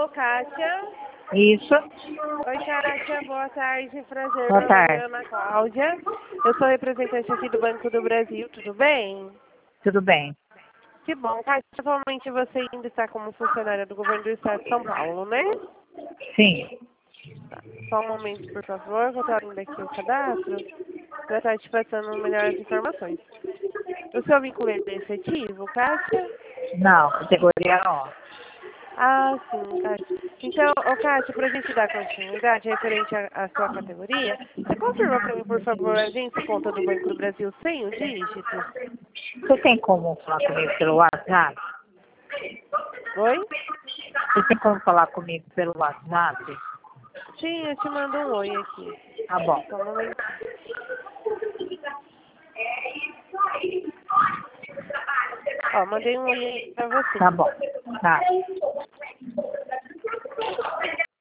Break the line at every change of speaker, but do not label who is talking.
Alô, Kátia?
Isso.
Oi, Kátia, boa tarde, prazer.
Boa
Meu nome
tarde.
é Ana Cláudia. Eu sou representante aqui do Banco do Brasil, tudo bem?
Tudo bem.
Que bom, Kátia, atualmente você ainda está como funcionária do governo do estado de São Paulo, né?
Sim.
Tá. Só um momento, por favor, vou estar abrindo aqui o cadastro para estar te passando melhores informações. O seu vínculo é efetivo, Kátia?
Não, categoria O.
Ah, sim, Kátia. Então, Kátia, para a gente dar continuidade referente à sua categoria, você confirma para mim, por favor, a agência e conta do Banco do Brasil sem o dígito?
Você tem como falar comigo pelo WhatsApp?
Oi?
Você tem como falar comigo pelo WhatsApp?
Sim, eu te mando um oi aqui.
Tá bom.
Só um momento. Ó, mandei um oi aí para você.
Tá bom. Tá.